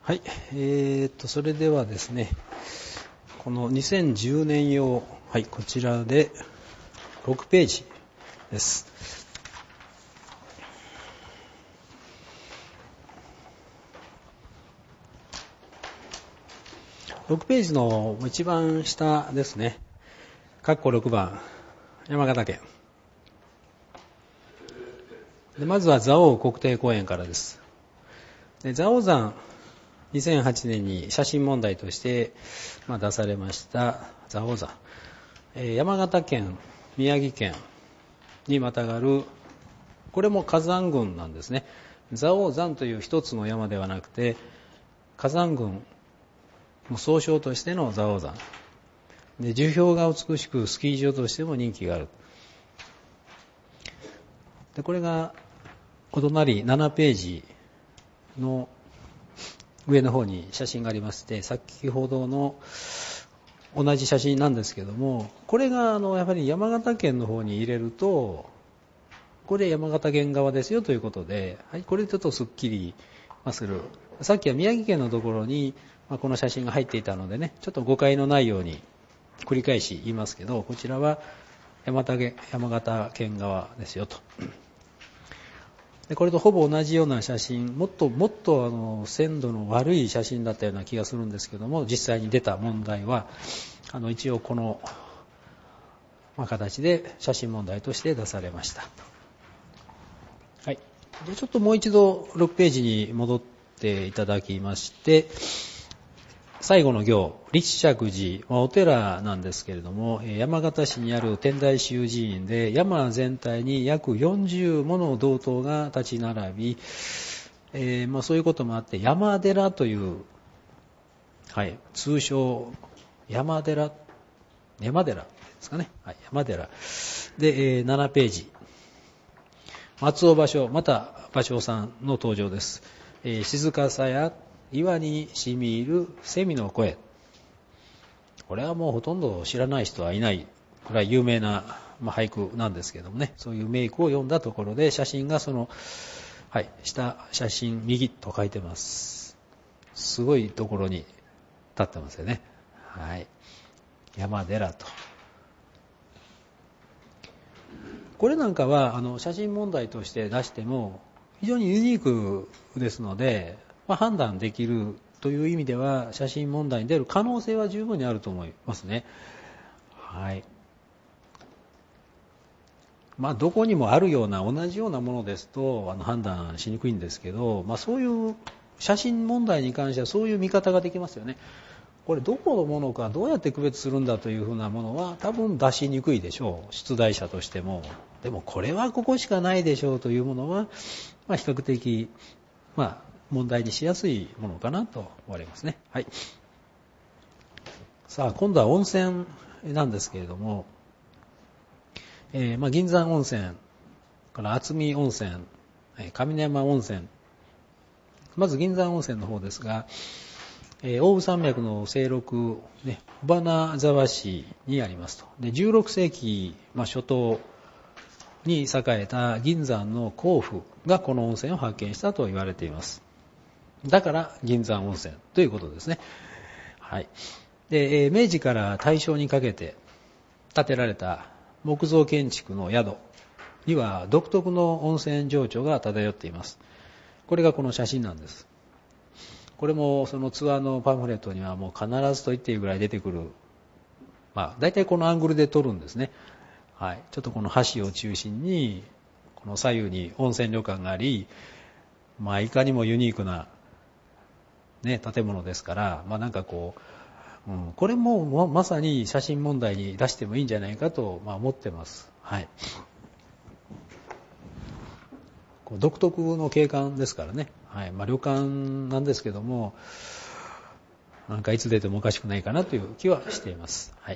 はい、それではですね、この2010年用、はい、こちらで6ページです。6ページの一番下ですね。括弧6番、山形県。でまずは蔵王国定公園からです。で蔵王山、2008年に写真問題として、出されました蔵王山。山形県、宮城県にまたがる、これも火山群なんですね。蔵王山という一つの山ではなくて、火山群の総称としての蔵王山で、樹氷が美しくスキー場としても人気がある。でこれがお隣7ページの上の方に写真がありまして、先ほどの同じ写真なんですけども、これがやはり山形県の方に入れると、これ山形県側ですよということで、はい、これちょっとすっきりする。さっきは宮城県のところにこの写真が入っていたのでね、ちょっと誤解のないように繰り返し言いますけど、こちらは山形県側ですよと。でこれとほぼ同じような写真、もっと鮮度の悪い写真だったような気がするんですけども、実際に出た問題は一応この、形で写真問題として出されました。はい。でちょっともう一度6ページに戻っていただきまして、最後の行、立石寺、お寺なんですけれども、山形市にある天台宗寺院で山全体に約40もの堂塔が立ち並び、そういうこともあって山寺という、はい、通称山寺ですかね、はい、山寺で、7ページ、松尾芭蕉、また芭蕉さんの登場です。静かさや岩にしみ入る蝉の声。これはもうほとんど知らない人はいないくらい有名な、俳句なんですけどもね、そういう名句を読んだところで、写真がはい、下写真右と書いてます。すごいところに立ってますよね。はい、山寺と。これなんかは写真問題として出しても非常にユニークですので、判断できるという意味では写真問題に出る可能性は十分にあると思いますね。はい。どこにもあるような同じようなものですと判断しにくいんですけど、そういう写真問題に関してはそういう見方ができますよね。これどこのものかどうやって区別するんだというふうなものは多分出しにくいでしょう、出題者としても。でもこれはここしかないでしょうというものは、比較的問題にしやすいものかなと思われますね。はい。さあ今度は温泉なんですけれども、銀山温泉から渥美温泉、上山温泉、まず銀山温泉の方ですが、奥羽山脈の西麓、尾花沢市にありますと。で16世紀、初頭に栄えた銀山の皇府がこの温泉を発見したと言われています。だから銀山温泉ということですね。はい。で明治から大正にかけて建てられた木造建築の宿には独特の温泉情緒が漂っています。これがこの写真なんです。これもそのツアーのパンフレットにはもう必ずと言っていいぐらい出てくる、大体このアングルで撮るんですね。はい。ちょっとこの橋を中心にこの左右に温泉旅館があり、いかにもユニークな建物ですから、これもまさに写真問題に出してもいいんじゃないかと思ってます。はい。独特の景観ですからね。はい。旅館なんですけども、いつ出てもおかしくないかなという気はしています。はい。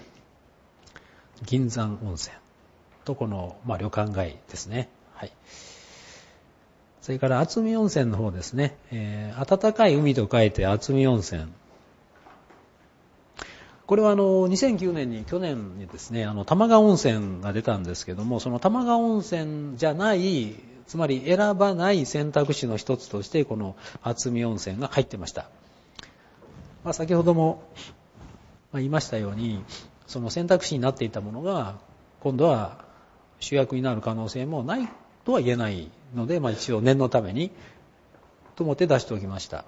銀山温泉とこの旅館街ですね。はい。それから渥美温泉の方ですね。暖かい海と書いて渥美温泉。これは2009年去年にですね、玉川温泉が出たんですけども、その玉川温泉じゃないつまり選ばない選択肢の一つとしてこの渥美温泉が入ってました。先ほども言いましたように、その選択肢になっていたものが今度は主役になる可能性もないとは言えないので、一応念のためにと思って出しておきました。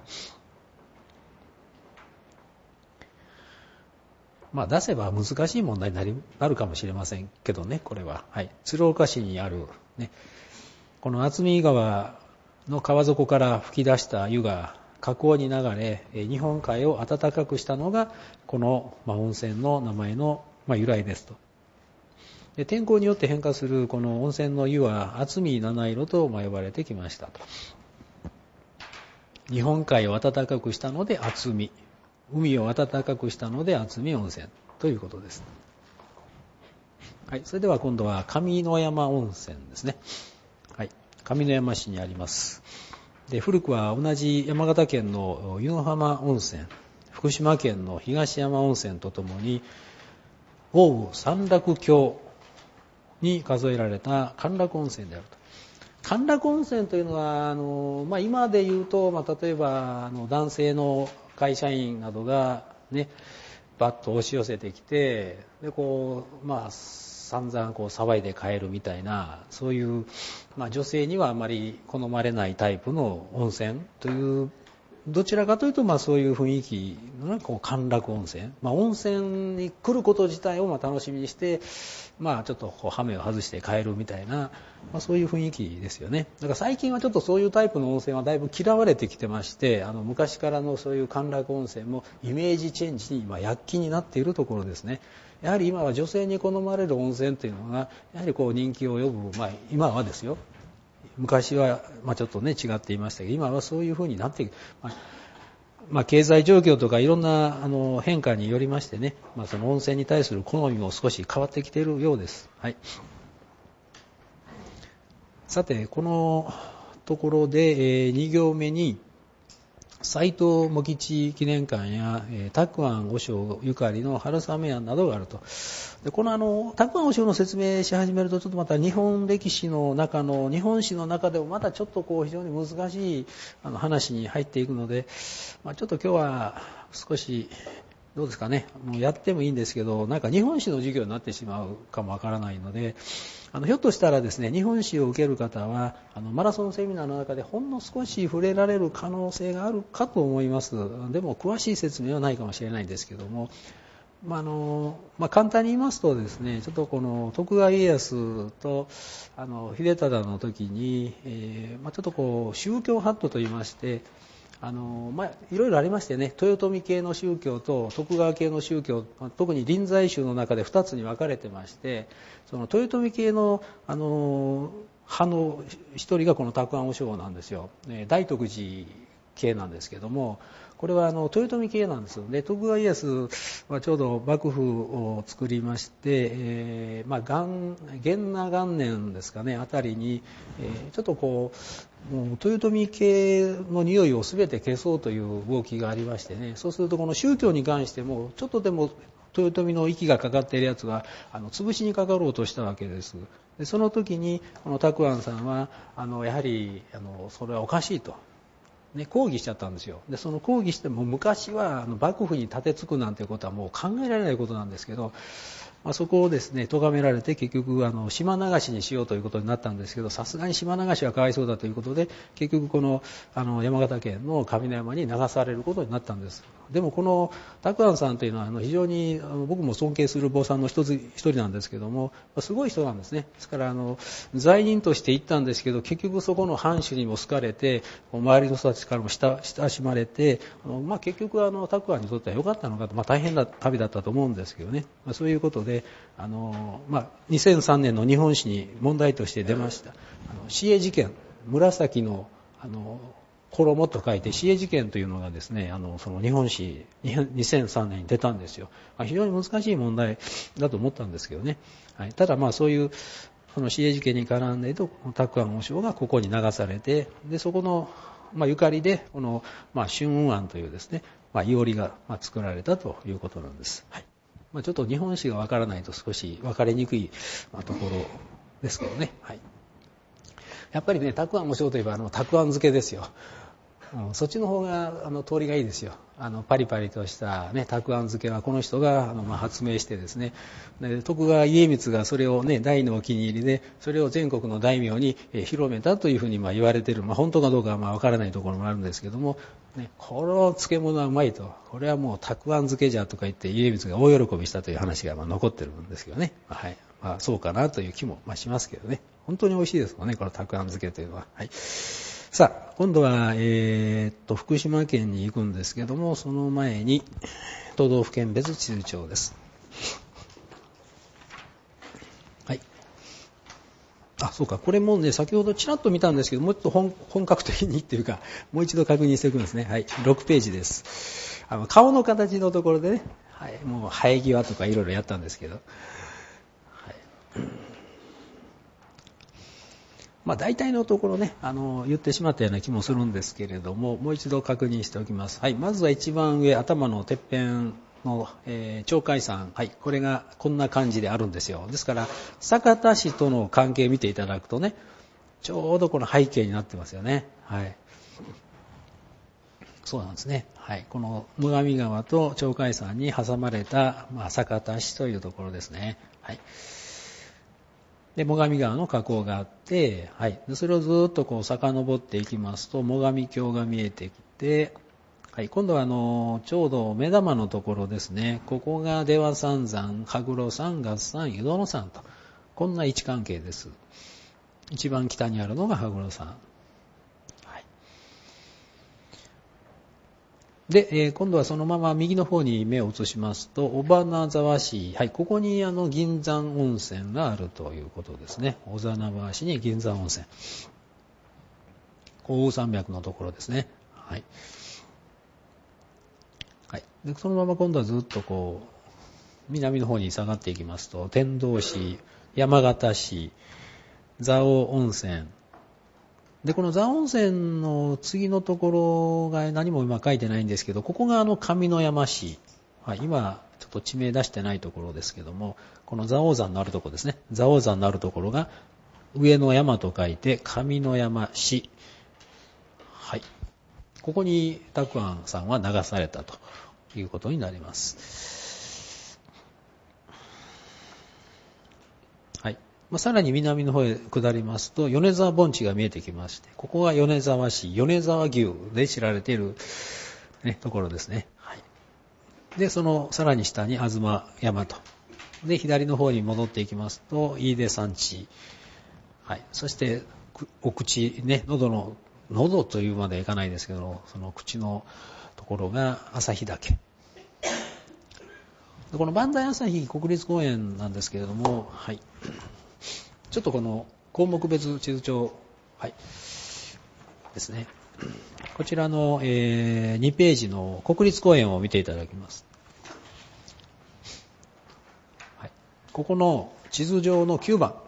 出せば難しい問題になるかもしれませんけどね、これは。鶴岡市にある、この渥美川の川底から噴き出した湯が河口に流れ、日本海を暖かくしたのが、この温泉の名前の由来ですと。で、天候によって変化するこの温泉の湯は、渥美七色と呼ばれてきましたと。日本海を暖かくしたので渥美。海を暖かくしたので渥美温泉ということです。それでは今度は上山温泉ですね。上山市にあります。で、古くは同じ山形県の湯の浜温泉、福島県の東山温泉とともに、奥羽三楽峡に数えられた甘楽温泉であると。甘楽温泉というのは、今で言うと、例えば男性の会社員などがバッと押し寄せてきて、で散々騒いで帰るみたいな、そういう、女性にはあまり好まれないタイプの温泉という、どちらかというとそういう雰囲気の甘楽温泉、温泉に来ること自体を楽しみにして、ちょっと羽目を外して帰るみたいな、そういう雰囲気ですよね。だから最近はちょっとそういうタイプの温泉はだいぶ嫌われてきてまして、昔からのそういう甘楽温泉もイメージチェンジに躍起になっているところですね。やはり今は女性に好まれる温泉というのがやはり人気を呼ぶ、今はですよ。昔はちょっと違っていましたけど、今はそういう風になっていく。経済状況とかいろんな変化によりましてね、その温泉に対する好みも少し変わってきているようです。さて、このところで2行目に斎藤茂吉記念館や沢庵和尚ゆかりの春雨庵などがあると。で、この沢庵和尚の説明し始めると、ちょっとまた日本歴史の中の日本史の中でもまたちょっと非常に難しい話に入っていくので、ちょっと今日は少しどうですかね、もうやってもいいんですけど、日本史の授業になってしまうかもわからないので、ひょっとしたらですね、日本史を受ける方はマラソンセミナーの中でほんの少し触れられる可能性があるかと思います。でも詳しい説明はないかもしれないんですけども、簡単に言いますとですね、ちょっとこの徳川家康と秀忠の時に、ちょっと宗教ハットと言いまして、いろいろありましてね、豊臣系の宗教と徳川系の宗教、特に臨済宗の中で2つに分かれてまして、その豊臣系の派の一人がこの沢庵和尚なんですよ。大徳寺系なんですけども、これは豊臣系なんですよね。徳川家康はちょうど幕府を作りまして、元和元年ですかねあたりに、ちょっともう豊臣系の匂いを全て消そうという動きがありましてね、そうするとこの宗教に関してもちょっとでも豊臣の息がかかっているやつは潰しにかかろうとしたわけです。でその時にこの沢庵さんはやはりそれはおかしいと。抗議しちゃったんですよ。でその抗議しても昔は幕府に立てつくなんていうことはもう考えられないことなんですけど、そこをですね咎められて結局島流しにしようということになったんですけど、さすがに島流しはかわいそうだということで結局この山形県の上山に流されることになったんです。でもこの沢庵さんというのは非常に僕も尊敬する坊さんの一人なんですけども、すごい人なんですね。ですから罪人として行ったんですけど、結局そこの藩主にも好かれて周りの人たちからも親しまれて、結局沢庵にとっては良かったのかと、大変な旅だったと思うんですけどね、そういうことで2003年の日本史に問題として出ました市営事件、紫の衣と書いて市営事件というのがですね、その日本史2003年に出たんですよ。非常に難しい問題だと思ったんですけどね。ただそういうその市営事件に絡んでいると沢庵和尚がここに流されて、でそこのゆかりでこの春雲庵というですね、いおりが作られたということなんです。ちょっと日本史がわからないと少し分かりにくいところですけどね。 やっぱりね、たくあんもしようといえばたくあん漬けですよ。そっちの方が通りがいいですよ。パリパリとしたね、たくあん漬けはこの人が発明してですね、で徳川家光がそれをね、大のお気に入りで、それを全国の大名に広めたというふうに言われている。本当かどうかはわからないところもあるんですけども、ね、この漬物はうまいと、これはもうたくあん漬けじゃとか言って家光が大喜びしたという話が残ってるんですけどね。はい。そうかなという気もしますけどね。本当に美味しいですもんね、このたくあん漬けというのは。はい。さあ、今度は、福島県に行くんですけども、その前に都道府県別地図帳です。はい。そうか、これもね、先ほどちらっと見たんですけど、もうちょっと本格的にっていうか、もう一度確認していくんですね。はい、6ページです。顔の形のところでね、はい、もう生え際とかいろいろやったんですけど、はい、大体のところね、言ってしまったような気もするんですけれども、もう一度確認しておきます。はい、まずは一番上、頭のてっぺんの、鳥海山、はい、これがこんな感じであるんですよ。ですから酒田市との関係を見ていただくとね、ちょうどこの背景になってますよね。はい、そうなんですね。はい、この最上川と鳥海山に挟まれた、酒田市というところですね。はい。で最上川の河口があって、はい、でそれをずっと遡っていきますと最上峡が見えてきて、はい、今度はちょうど目玉のところですね。ここが出羽三山、羽黒山、月山、湯殿山と、こんな位置関係です。一番北にあるのが羽黒山。はい、で、今度はそのまま右の方に目を移しますと、尾花沢市、はい、ここに銀山温泉があるということですね。尾花沢市に銀山温泉。奥羽山脈のところですね。はい。はい、でそのまま今度はずっと南の方に下がっていきますと、天童市、山形市、蔵王温泉で、この蔵王温泉の次のところが何も今書いてないんですけど、ここが上山市、はい、今ちょっと地名出してないところですけども、この蔵王山のあるところですね。蔵王山のあるところが上の山と書いて上山市、はい、ここにたくあんさんは流されたということになります。はい。さらに南の方へ下りますと米沢盆地が見えてきまして、ここが米沢市、米沢牛で知られている、ね、ところですね。はい。で、そのさらに下に東山と。で、左の方に戻っていきますと飯出山地。はい。そしてお口ね、喉というまではいかないですけど、その口のところが旭岳。この磐梯旭国立公園なんですけれども、はい、ちょっとこの項目別地図帳、はい、ですね。こちらの、2ページの国立公園を見ていただきます。はい、ここの地図上の9番。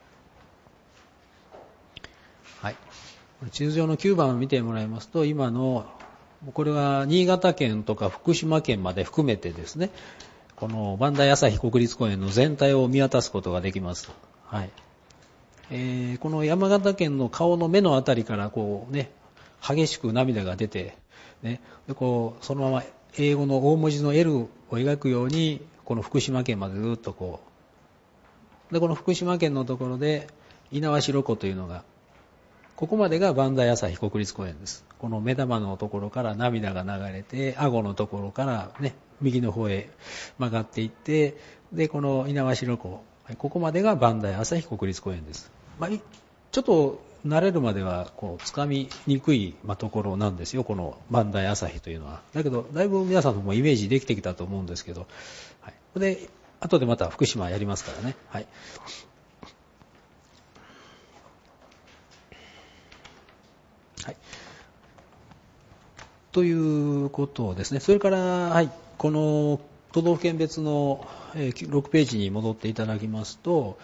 はい、地図上の9番を見てもらいますと、今のこれは新潟県とか福島県まで含めてですね、この磐梯旭国立公園の全体を見渡すことができます。はい。この山形県の顔の目のあたりから激しく涙が出て、ね、でそのまま英語の大文字の L を描くようにこの福島県までずっとでこの福島県のところで猪苗代湖というのが、ここまでが磐梯旭国立公園です。この目玉のところから涙が流れて、顎のところからね、右の方へ曲がっていって、で、この猪苗代湖、ここまでが磐梯旭国立公園です。ちょっと慣れるまではつかみにくいところなんですよ、この磐梯旭というのは。だけど、だいぶ皆さんもイメージできてきたと思うんですけど、はい、で、後でまた福島やりますからね。はい。はい、ということですね。それから、はい、この都道府県別の6ページに戻っていただきますと、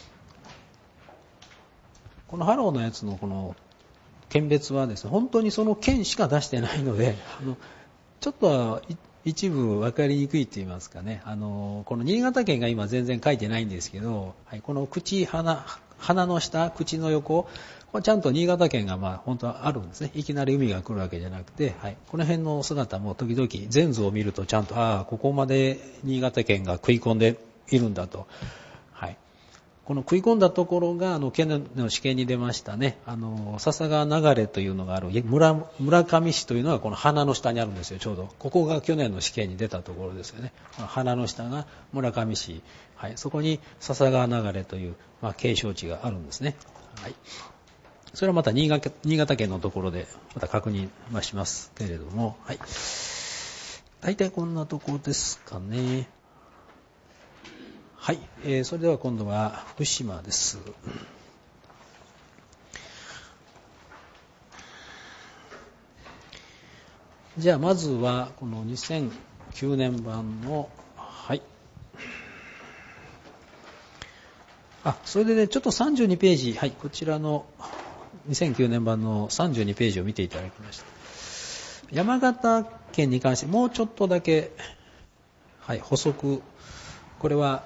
このハローのやつのこの県別はですね、本当にその県しか出してないので、ちょっと一部分かりにくいと言いますかね、この新潟県が今全然書いてないんですけど、はい、この鼻の下、口の横、 これちゃんと新潟県が本当はあるんですね。いきなり海が来るわけじゃなくて、はい、この辺の姿も時々全図を見るとちゃんと、ここまで新潟県が食い込んでいるんだと。はい、この食い込んだところが去年の試験に出ましたね、笹川流れというのがある村上市というのがこの鼻の下にあるんですよ。ちょうどここが去年の試験に出たところですよね。この鼻の下が村上市、はい、そこに笹川流れという、景勝地があるんですね。はい、それはまた新潟県のところでまた確認しますけれども、はい、大体こんなところですかね。はい、それでは今度は福島です。じゃあまずはこの2009年版の、はい、それでね、ちょっと32ページ、はい、こちらの2009年版の32ページを見ていただきました。山形県に関してもうちょっとだけ、はい、補足。これは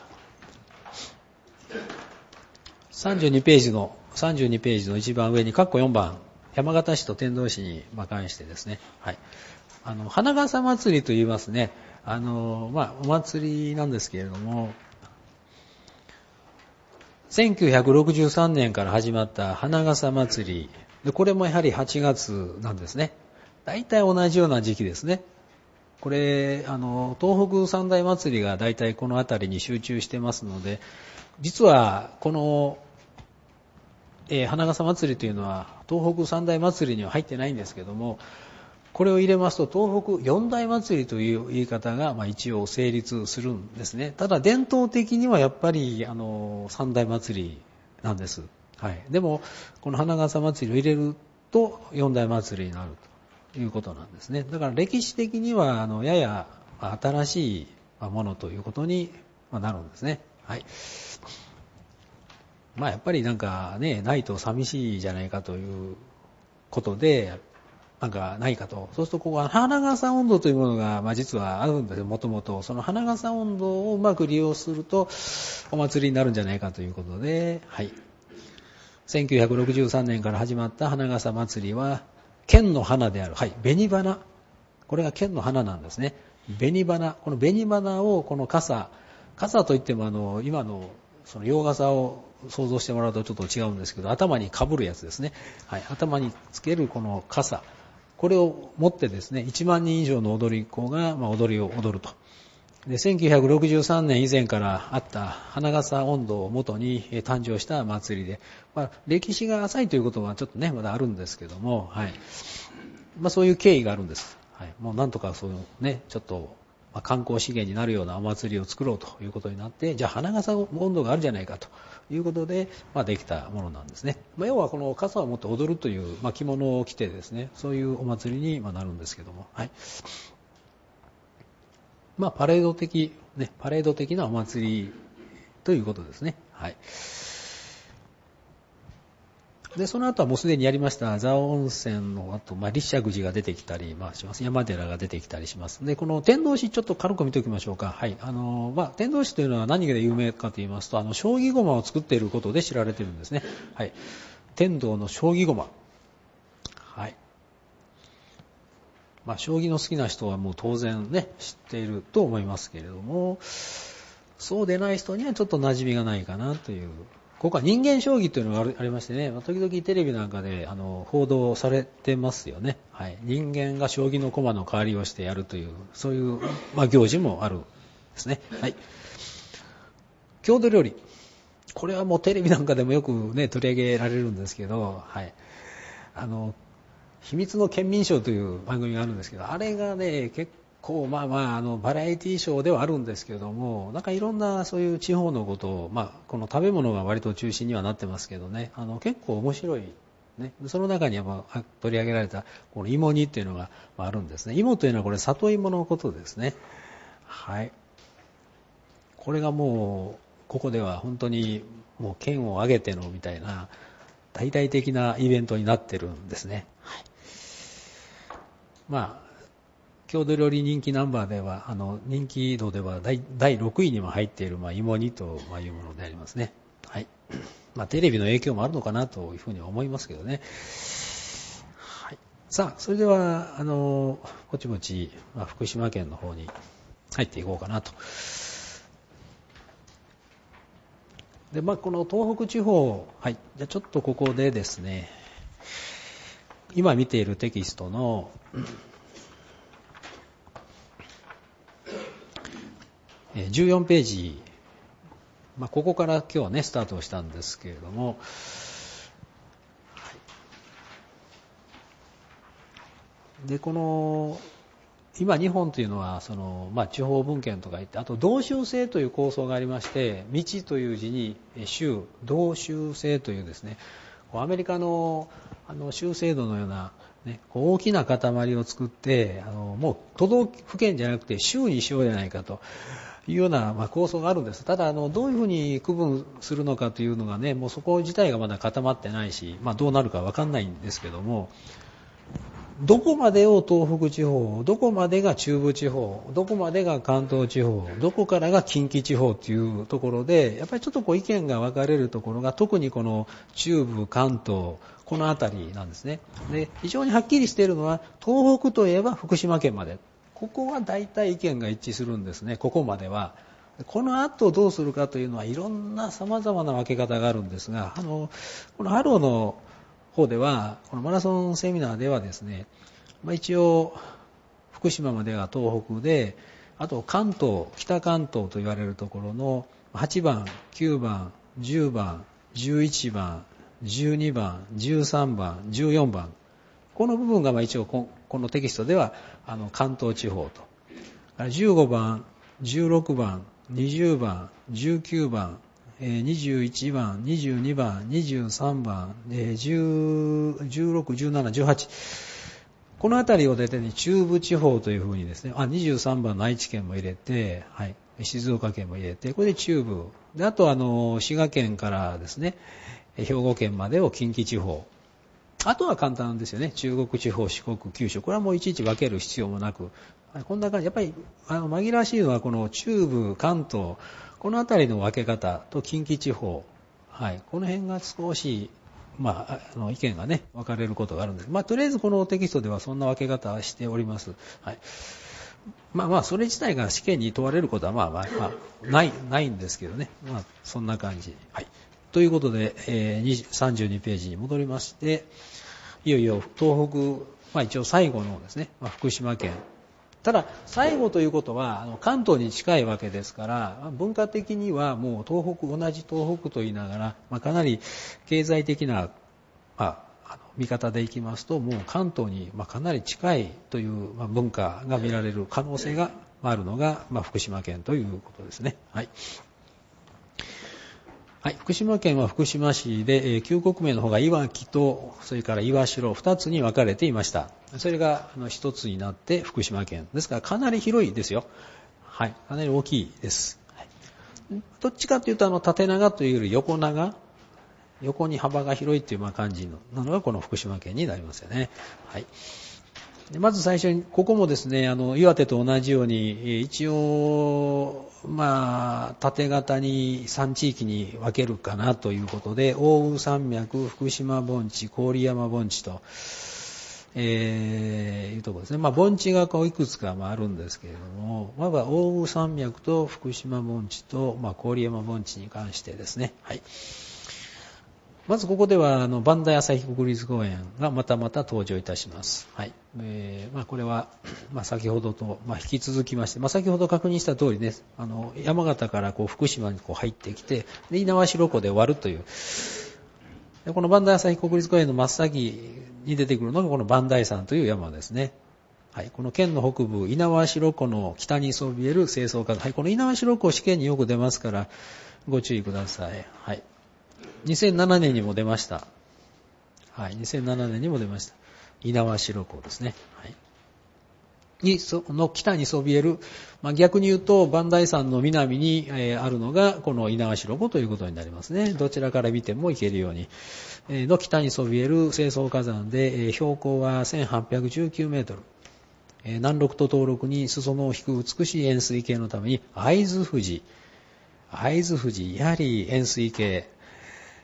32ページの一番上に括弧4番、山形市と天童市に関してですね、はい、花笠祭りと言いますね。お祭りなんですけれども、1963年から始まった花笠祭りで、これもやはり8月なんですね。大体同じような時期ですね。これ東北三大祭りが大体この辺りに集中してますので、実はこの、花笠祭りというのは東北三大祭りには入ってないんですけども、これを入れますと東北四大祭りという言い方が一応成立するんですね。ただ伝統的にはやっぱり三大祭りなんです。はい、でもこの花笠祭りを入れると四大祭りになるということなんですね。だから歴史的にはやや新しいものということになるんですね。はい、やっぱりなんかね、ないと寂しいじゃないかということで、なんかないかと。そうするとここは花笠音頭というものが実はあるんですよ。もともとその花笠音頭をうまく利用するとお祭りになるんじゃないかということで、はい、1963年から始まった花笠祭りは県の花である、はい、紅花、これが県の花なんですね。紅花、この紅花をこの傘といっても今のその洋傘を想像してもらうとちょっと違うんですけど、頭に被るやつですね。はい、頭につけるこの傘、これを持ってですね、1万人以上の踊り子が踊りを踊ると。で、1963年以前からあった花笠音頭を元に誕生した祭りで、歴史が浅いということはちょっとねまだあるんですけども、はい、そういう経緯があるんです。はい、もうなんとかそういうね、ちょっと観光資源になるようなお祭りを作ろうということになって、じゃあ花笠音頭があるじゃないかということで、できたものなんですね。要はこの傘を持って踊るという着物を着てですね、そういうお祭りになるんですけども、はい、パレード的なお祭りということですね。はい。で、その後はもうすでにやりました蔵王温泉の後、立石寺が出てきたりします。山寺が出てきたりします。で、この天童市ちょっと軽く見ておきましょうか。はい。天童市というのは何で有名かと言いますと、将棋駒を作っていることで知られているんですね。はい。天童の将棋駒。はい。将棋の好きな人はもう当然ね、知っていると思いますけれども、そうでない人にはちょっと馴染みがないかなという。ここは人間将棋というのがありましてね、時々テレビなんかで報道されてますよね。はい、人間が将棋の駒の代わりをしてやるという、そういう、行事もあるんですね。はい。郷土料理。これはもうテレビなんかでもよくね、取り上げられるんですけど、はい。秘密の県民賞という番組があるんですけど、あれがね、結構バラエティショーではあるんですけども、なんかいろんなそういう地方のことを、この食べ物が割と中心にはなってますけどね、結構面白い、ね、その中には取り上げられたこの芋煮っていうのがあるんですね。芋というのはこれ里芋のことですね。はい。これがもうここでは本当にもう県を挙げてのみたいな大々的なイベントになってるんですね。はい。郷土料理人気ナンバーでは人気度では第6位にも入っている芋煮というものでありますね。はい。 テレビの影響もあるのかなというふうに思いますけどね。はい、さあ、それではぼちぼち、福島県の方に入っていこうかなと。で、この東北地方、はい、じゃあちょっとここでですね、今見ているテキストの14ページ、ここから今日はねスタートをしたんですけれども、でこの今日本というのは地方分権とか言って、あと道州制という構想がありまして、道という字に州、道州制というですね、アメリカの州制度のような、ね、大きな塊を作って、もう都道府県じゃなくて州にしようじゃないかというような構想があるんです。ただどういうふうに区分するのかというのがね、もうそこ自体がまだ固まってないし、どうなるか分かんないんですけども、どこまでを東北地方、どこまでが中部地方、どこまでが関東地方、どこからが近畿地方というところで、やっぱりちょっと意見が分かれるところが、特にこの中部、関東、この辺りなんですね。で、非常にはっきりしているのは、東北といえば福島県まで。ここは大体意見が一致するんですね、ここまでは。この後どうするかというのは、いろんな様々な分け方があるんですが、このハローの方では、このマラソンセミナーではですね、一応福島までが東北で、あと関東、北関東と言われるところの8番、9番、10番、11番、12番、13番、14番、この部分が一応このテキストでは関東地方と、15番、16番、20番、19番、21番、22番、23番、16、17、18、この辺りを出て中部地方というふうにですね、23番の愛知県も入れて、はい、静岡県も入れて、これで中部で、あと滋賀県からですね、兵庫県までを近畿地方、あとは簡単ですよね、中国地方、四国、九州、これはもういちいち分ける必要もなく、こんな感じ。やっぱり紛らわしいのはこの中部、関東、この辺りの分け方と近畿地方、はい、この辺が少し、意見がね分かれることがあるんです。とりあえずこのテキストではそんな分け方をしております。はい。それ自体が試験に問われることはないんですけどね。そんな感じ。はい。ということで、32ページに戻りまして、いよいよ東北、一応最後のですね、福島県。ただ最後ということは関東に近いわけですから、文化的にはもう同じ東北と言いながら、かなり経済的な、見方でいきますと、もう関東にかなり近いという文化が見られる可能性があるのが福島県ということですね。はい。はい、福島県は福島市で、旧国名の方がいわきとそれから岩城2つに分かれていました。それが1つになって福島県ですから、かなり広いですよ。はい、かなり大きいです。はい、どっちかというと縦長というより横長、横に幅が広いという感じなのがこの福島県になりますよね。はい。でまず最初にここもですね、岩手と同じように一応縦型に3地域に分けるかなということで、奥羽山脈、福島盆地、郡山盆地と、いうところですね。盆地がいくつかあるんですけれども、まずは奥羽山脈と福島盆地と、郡山盆地に関してですね。はい。まずここでは磐梯朝日国立公園がまた登場いたします。はい。これは先ほどと引き続きまして、先ほど確認した通りです。山形から福島に入ってきて、で猪苗代湖で終わるという。でこの磐梯朝日国立公園の真っ先に出てくるのがこの磐梯山という山ですね。はい。この県の北部猪苗代湖の北にそびえる清掃火山。はい。この猪苗代湖試験によく出ますからご注意ください。はい。2007年にも出ました。はい、2007年にも出ました。猪苗代湖ですね。はい。の北にそびえる、逆に言うと、磐梯山の南にあるのが、この猪苗代湖ということになりますね。どちらから見ても行けるように。の北にそびえる清掃火山で、標高は1819メートル。南麓と東麓に裾野を引く美しい円錐形のために、会津富士、やはり円錐形、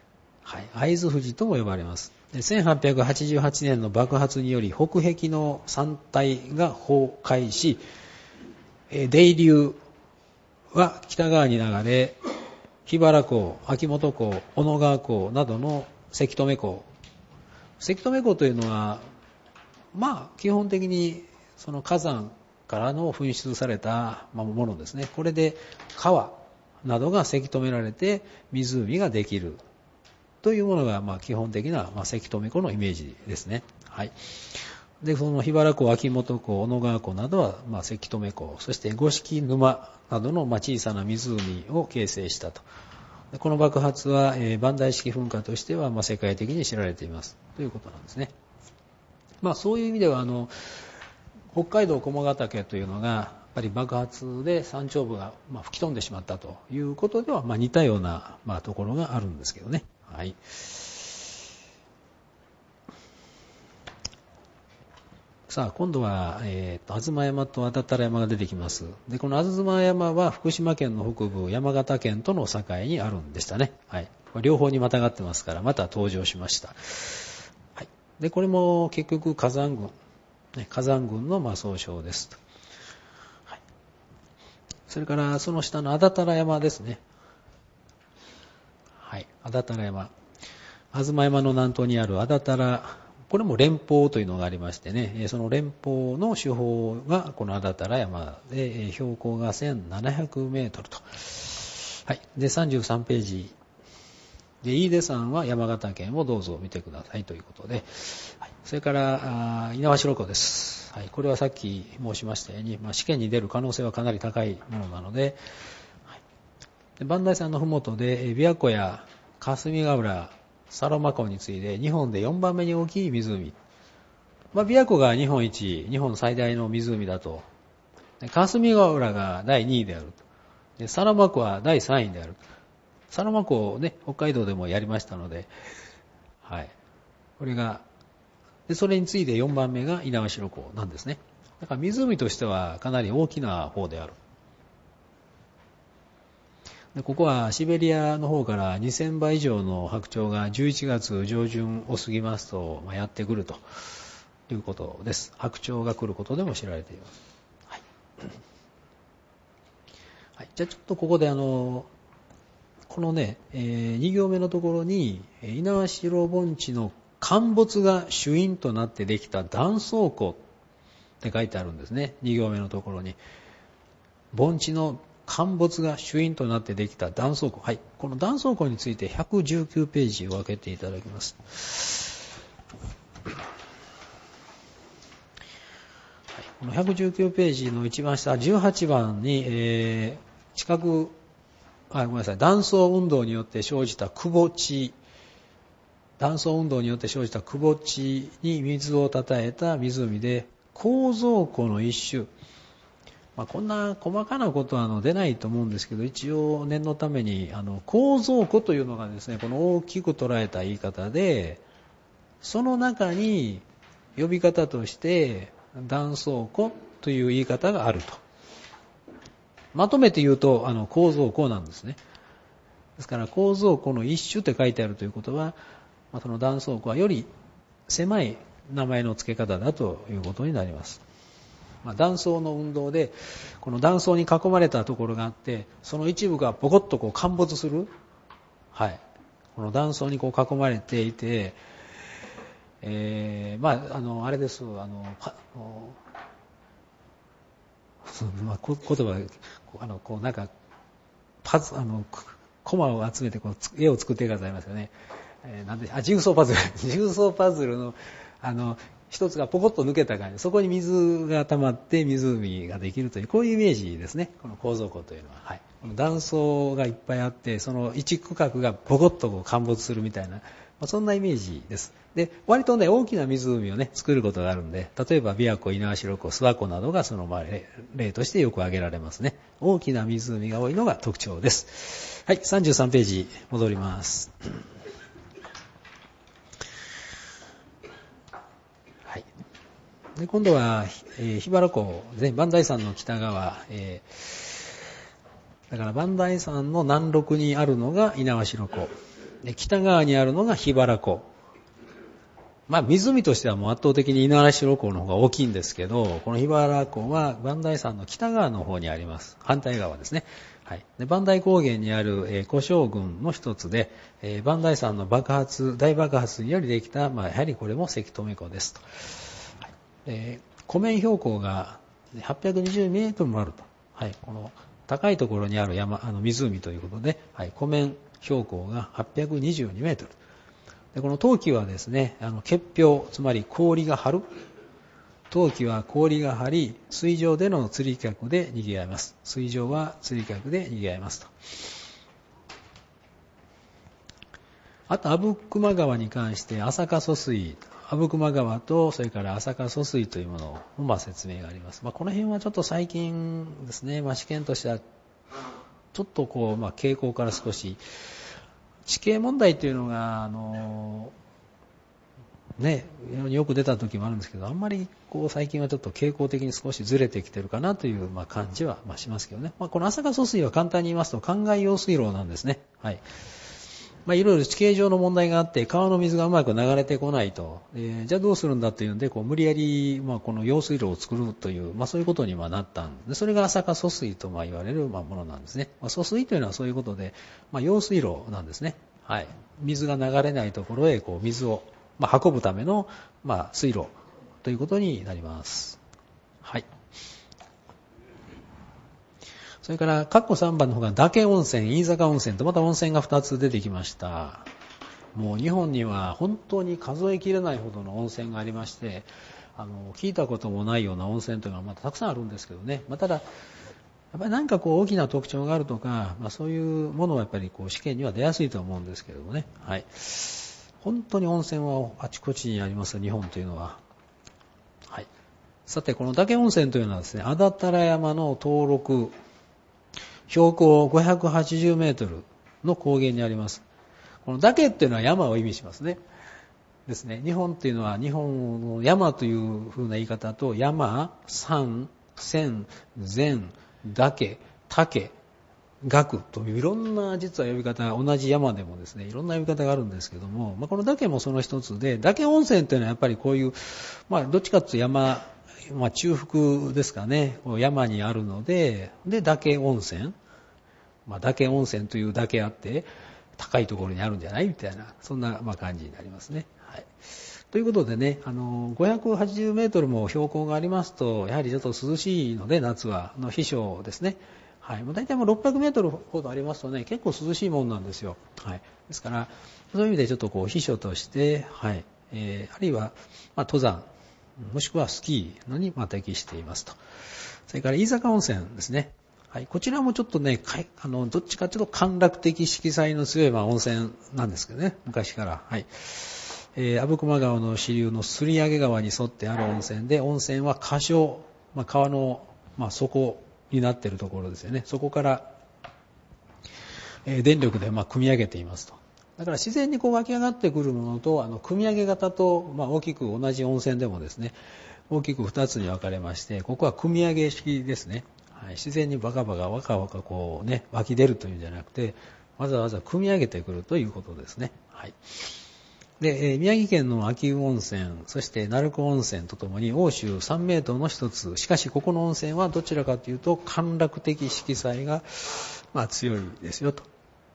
はい、会津富士とも呼ばれます。で1888年の爆発により北壁の山体が崩壊し、泥流は北側に流れ、桧原港、秋元港、小野川港などのせき止め港。せき止め港というのは、基本的にその火山からの噴出されたものですね。これで川などがせき止められて湖ができるというものが基本的なせき止め湖のイメージですね。はい。で、その桧原湖、秋元湖、小野川湖などはせき止め湖、そして五色沼などの小さな湖を形成したと。この爆発は磐梯式噴火としては世界的に知られていますということなんですね。そういう意味では北海道駒ヶ岳というのがやっぱり爆発で山頂部が吹き飛んでしまったということでは似たようなところがあるんですけどね。はい。さあ今度は、吾妻山と安達太良山が出てきます。でこの吾妻山は福島県の北部、山形県との境にあるんでしたね。はい。両方にまたがってますからまた登場しました。はい。でこれも結局火山群の総称ですと。はい。それからその下の安達太良山ですね。はい。安達太良山。吾妻山の南東にある安達太良、これも連峰というのがありましてね、その連峰の主峰がこの安達太良山で、標高が1700メートルと。はい。で、33ページ。で、飯出山は山形県をどうぞ見てくださいということで、はい。それから、猪苗代湖です。はい。これはさっき申しましたように、試験に出る可能性はかなり高いものなので、はい。で磐梯山のふもとで、琵琶湖や霞ヶ浦、サロマ湖に次いで日本で4番目に大きい湖。琵琶湖が日本最大の湖だと。霞ヶ浦が第2位であると。サロマ湖は第3位である。サロマ湖をね、北海道でもやりましたので、はい。これが、でそれに次いで4番目が猪苗代湖なんですね。だから湖としてはかなり大きな方である。でここはシベリアの方から2000羽以上の白鳥が11月上旬を過ぎますとやってくるということです。白鳥が来ることでも知られています。はい。はい、じゃあちょっとここでこのね、2行目のところに猪苗代盆地の陥没が主因となってできた断層湖って書いてあるんですね。2行目のところに盆地の陥没が主因となってできた断層湖。はい。この断層湖について119ページを開けていただきます。はい、この119ページの一番下、18番に、断層運動によって生じたくぼ地。断層運動によって生じたくぼ地に水をたたえた湖で、構造湖の一種。こんな細かなことは出ないと思うんですけど、一応念のために構造湖というのがですね、この大きく捉えた言い方で、その中に呼び方として断層湖という言い方があると。まとめて言うと構造湖なんですね。ですから構造湖の一種って書いてあるということは、その断層湖はより狭い名前の付け方だということになります。断層の運動でこの断層に囲まれたところがあって、その一部がポコッと陥没する、はい、この断層に囲まれていて、あれです、言葉なんかコマを集めて絵を作ってくださいますよね。ジグソーパズルの一つがポコッと抜けた感じ、そこに水が溜まって湖ができるという、こういうイメージですね。この構造湖というのは、はい、この断層がいっぱいあって、その一区画がポコッと陥没するみたいな、そんなイメージです。で、割とね、大きな湖をね、作ることがあるんで、例えば琵琶湖、猪苗代湖、諏訪湖などがその例としてよく挙げられますね。大きな湖が多いのが特徴です。はい、33ページ戻ります。で今度は、桧原湖、磐梯山の北側、だから磐梯山の南麓にあるのが猪苗代湖で北側にあるのが桧原湖。湖としてはもう圧倒的に稲荷代湖の方が大きいんですけど、この桧原湖は磐梯山の北側の方にあります。反対側ですね。はい。で磐梯高原にある、小将軍の一つで、磐梯山の大爆発によりできた、やはりこれも関留湖ですと。はい。湖面標高が820メートルもあると。はい。この高いところにある湖ということで、はい。湖面標高が822メートル。でこの冬季はですね、結氷、つまり氷が張る。冬季は氷が張り、水上での釣り客で賑わいます。水上は釣り客で賑わいますと。あと、阿武隈川に関して、朝霞疎水、阿武隈川と、それから朝霞疎水というものの、説明があります。この辺はちょっと最近ですね、試験としては、ちょっと傾向から少し、地形問題というのが、よく出た時もあるんですけど、あんまり最近はちょっと傾向的に少しずれてきてるかなという感じはしますけどね。この朝霞疎水は簡単に言いますと、灌漑用水路なんですね。はい。いろいろ地形上の問題があって、川の水がうまく流れてこないと。じゃあどうするんだというんで、無理やり、この用水路を作るという、そういうことにはなったんで、それが朝霞疎水と言われるものなんですね。疎水というのはそういうことで、用水路なんですね。はい。水が流れないところへ、水を、運ぶための、水路ということになります。はい。それから、括弧3番の方が、嶽温泉、飯坂温泉とまた温泉が2つ出てきました。もう日本には本当に数えきれないほどの温泉がありまして、聞いたこともないような温泉というのはまたたくさんあるんですけどね。ただ、やっぱり何か大きな特徴があるとか、そういうものはやっぱり試験には出やすいと思うんですけどもね。はい。本当に温泉はあちこちにあります、日本というのは。はい。さて、この嶽温泉というのはですね、安達太良山の登録、標高580メートルの高原にあります。この岳っていうのは山を意味しますね。ですね。日本っていうのは、日本の山という風な言い方と、山、山、仙、禅、岳、岳、岳といういろんな実は呼び方が同じ山でもですね、いろんな呼び方があるんですけども、この岳もその一つで、岳温泉というのはやっぱりこういう、どっちかというと山、中腹ですかね、山にあるので、岳温泉。岳温泉というだけあって、高いところにあるんじゃないみたいな、そんな感じになりますね。はい。ということでね、580メートルも標高がありますと、やはりちょっと涼しいので、夏は、避暑ですね。はい。大体600メートルほどありますとね、結構涼しいもんなんですよ。はい。ですから、そういう意味でちょっと避暑として、はい。あるいは、登山、もしくはスキーのに適していますと。それから、飯坂温泉ですね。はい、こちらもちょっとね、どっちかというと陥落的色彩の強い温泉なんですけどね、昔から。はい。阿武隈川の支流の摺上川に沿ってある温泉で、温泉は河床、川の、底になっているところですよね。そこから、電力で汲み上げていますと。だから自然に湧き上がってくるものと、汲み上げ型と、大きく同じ温泉でもですね、大きく2つに分かれまして、ここは汲み上げ式ですね。はい、自然にバカバカワカワカ湧き出るというんじゃなくて、わざわざ汲み上げてくるということですね。はい。で、宮城県の秋保温泉、そして鳴子温泉とともに欧州3名湯の一つ。しかし、ここの温泉はどちらかというと、陥落的色彩が、強いですよと。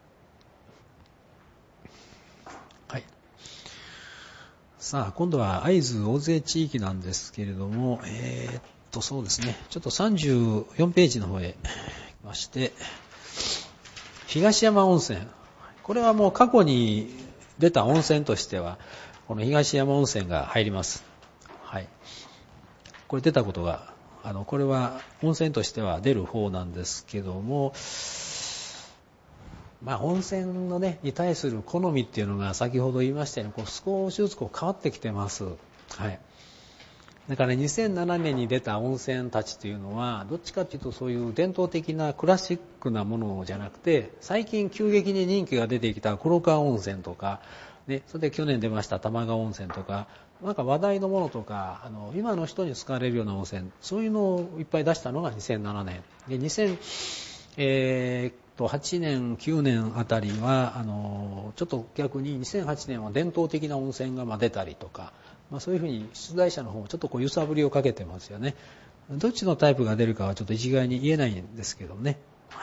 はい。さあ、今度は会津大勢地域なんですけれども、そうですね。ちょっと34ページの方へ来まして、東山温泉。これはもう過去に出た温泉としては、この東山温泉が入ります。はい。これ出たことが、これは温泉としては出る方なんですけども、温泉のね、に対する好みっていうのが先ほど言いましたように、少しずつ変わってきてます。はい。だから2007年に出た温泉たちというのは、どっちかというとそういう伝統的なクラシックなものじゃなくて、最近急激に人気が出てきた黒川温泉とか、ね、それで去年出ました玉川温泉とか、話題のものとか、今の人に使われるような温泉、そういうのをいっぱい出したのが2007年。で、 8年、9年あたりは、ちょっと逆に2008年は伝統的な温泉が出たりとか、そういうふうに出題者の方もちょっと揺さぶりをかけてますよね。どっちのタイプが出るかはちょっと一概に言えないんですけどね。はい。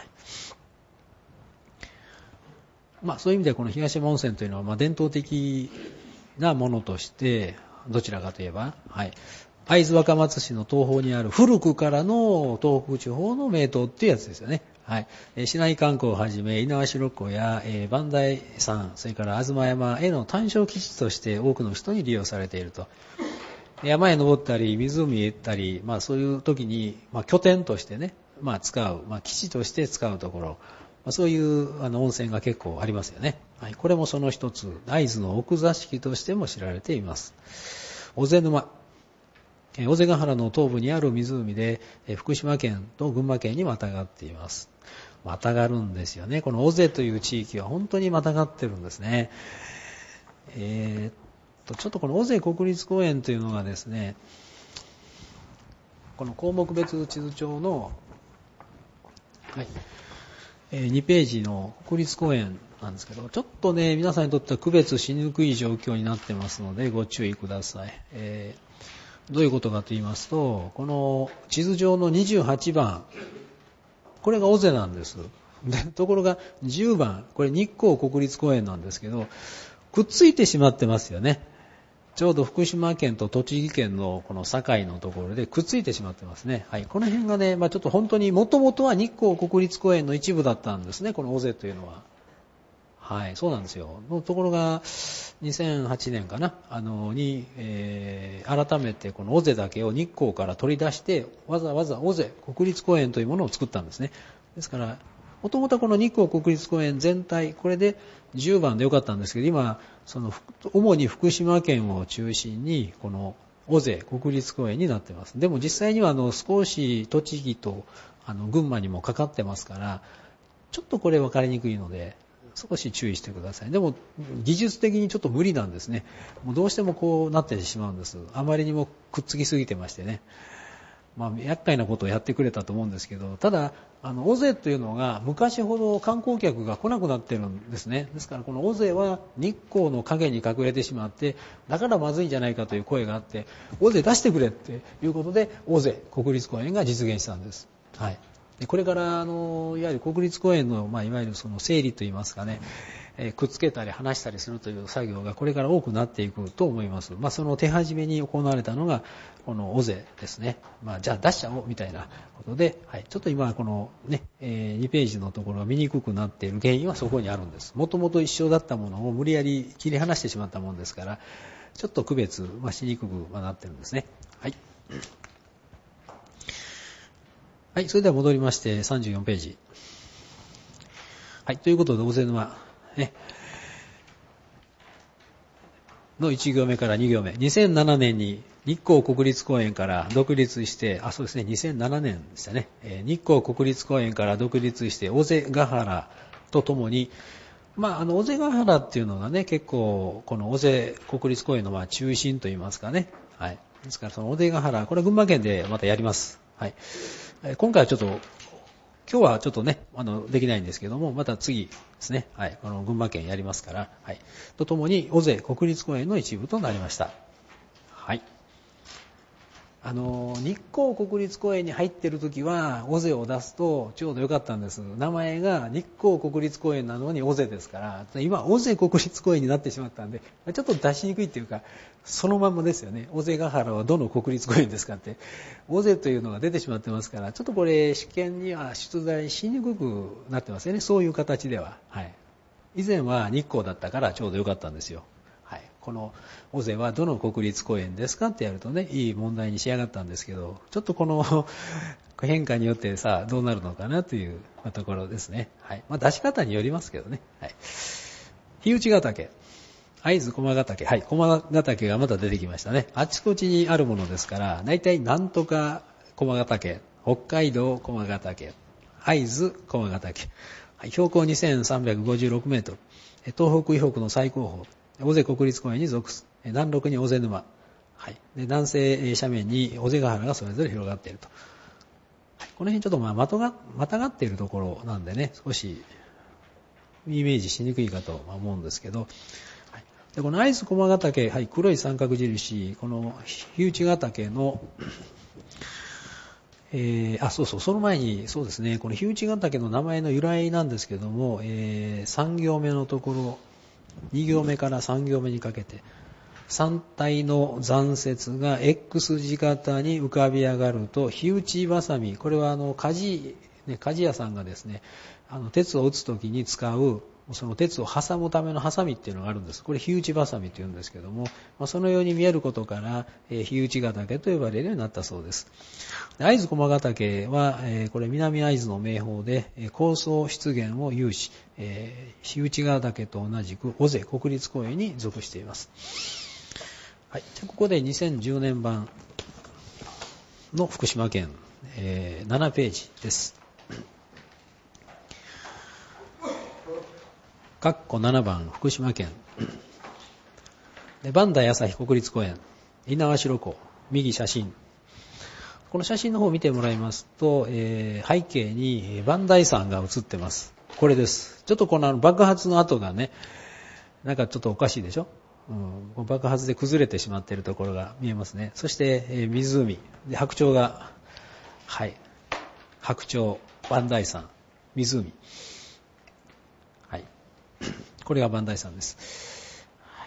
そういう意味でこの東山温泉というのは伝統的なものとして、どちらかといえば、はい。会津若松市の東方にある古くからの東北地方の名湯っていうやつですよね。はい。市内観光をはじめ、猪苗代湖や、磐梯山、それから東山への単焦基地として多くの人に利用されていると。山へ登ったり、湖へ行ったり、そういう時に、拠点としてね、使う、基地として使うところ、そういう温泉が結構ありますよね。はい。これもその一つ、会津の奥座敷としても知られています。尾瀬沼。尾瀬ヶ原の東部にある湖で、福島県と群馬県にまたがっています。またがるんですよね。この尾瀬という地域は本当にまたがってるんですね。ちょっとこの尾瀬国立公園というのがですね、この項目別地図帳の、はい、2ページの国立公園なんですけど、ちょっとね、皆さんにとっては区別しにくい状況になってますので、ご注意ください。どういうことかと言いますと、この地図上の28番、これが尾瀬なんです。で、ところが10番、これ日光国立公園なんですけど、くっついてしまってますよね。ちょうど福島県と栃木県のこの境のところでくっついてしまってますね。はい。この辺がね、ちょっと本当に元々は日光国立公園の一部だったんですね、この尾瀬というのは。はい、そうなんですよ。のところが、2008年かな、改めてこの尾瀬だけを日光から取り出して、わざわざ尾瀬国立公園というものを作ったんですね。ですから、もともとこの日光国立公園全体、これで10番でよかったんですけど、今、主に福島県を中心に、この尾瀬国立公園になっています。でも実際には少し栃木と群馬にもかかってますから、ちょっとこれ分かりにくいので、少し注意してください。でも技術的にちょっと無理なんですね。もうどうしてもこうなってしまうんです。あまりにもくっつきすぎてましてね。厄介なことをやってくれたと思うんですけど、ただ尾瀬というのが昔ほど観光客が来なくなってるんですね。ですからこの尾瀬は日光の影に隠れてしまって、だからまずいんじゃないかという声があって、尾瀬出してくれっていうことで尾瀬国立公園が実現したんです。はい。これからいわゆる国立公園の、いわゆるその整理といいますかね、くっつけたり離したりするという作業がこれから多くなっていくと思います。その手始めに行われたのがこの尾瀬ですね。じゃあ出しちゃおうみたいなことで、はい、ちょっと今このね、2ページのところが見にくくなっている原因はそこにあるんです。もともと一緒だったものを無理やり切り離してしまったものですから、ちょっと区別しにくくなっているんですね。はい。はい、それでは戻りまして34ページ。はい、ということで、尾瀬沼、ね、の1行目から2行目。2007年に日光国立公園から独立して、そうですね、2007年でしたね。日光国立公園から独立して、尾瀬ヶ原とともに、尾瀬ヶ原っていうのがね、結構、この尾瀬国立公園の中心といいますかね。はい。ですから、その尾瀬ヶ原、これは群馬県でまたやります。はい。今回はちょっと、今日はちょっとね、できないんですけども、また次ですね、はい、群馬県やりますから、はい、とともに尾瀬国立公園の一部となりました。はい。日光国立公園に入っているときは、尾瀬を出すとちょうどよかったんです。名前が日光国立公園なのに尾瀬ですから、今、尾瀬国立公園になってしまったんで、ちょっと出しにくいっていうか、そのまんまですよね。尾瀬ヶ原はどの国立公園ですかって、尾瀬というのが出てしまってますから、ちょっとこれ、試験には出題しにくくなってますよね。そういう形では。はい。以前は日光だったからちょうどよかったんですよ。はい、この尾瀬はどの国立公園ですかってやるとね、いい問題に仕上がったんですけど、ちょっとこの変化によってさあどうなるのかなというところですね。はい。出し方によりますけどね。はい。日内ヶ岳、会津駒ヶ岳、はい、駒ヶ岳がまた出てきましたね。あちこちにあるものですから、大体なんとか駒ヶ岳、北海道駒ヶ岳、会津駒ヶ岳、はい、標高2356メートル、東北以北の最高峰、尾瀬国立公園に属す。南麓に尾瀬沼。はい。で、南西斜面に尾瀬ヶ原がそれぞれ広がっていると。はい、 この辺ちょっとまたがっているところなんでね、少しイメージしにくいかと思うんですけど、でこの会津駒ヶ岳、はい、黒い三角印、この火内ヶ岳の、その前に、そうですね、この火内ヶ岳の名前の由来なんですけども、3行目のところ、2行目から3行目にかけて、山体の残雪が X 字型に浮かび上がると、火打ちばさみ、これは鍛冶屋さんがですね、鉄を打つときに使う、その鉄を挟むためのハサミっていうのがあるんです。これ火打ちばさみというんですけども、そのように見えることから、火打ちヶ岳と呼ばれるようになったそうです。会津駒ヶ岳は、これ南会津の名峰で、高層湿原を有し、火打ちヶ岳と同じく尾瀬国立公園に属しています。はい、じゃあここで2010年版の福島県、7ページです。括弧7番福島県で磐梯朝日国立公園猪苗代湖右写真、この写真の方を見てもらいますと、背景に磐梯山が写ってます。これです。ちょっとこの爆発の跡がね、なんかちょっとおかしいでしょ、爆発で崩れてしまっているところが見えますね。そして、湖で白鳥が、はい、白鳥、磐梯山、湖、はい、これが磐梯山です。はい、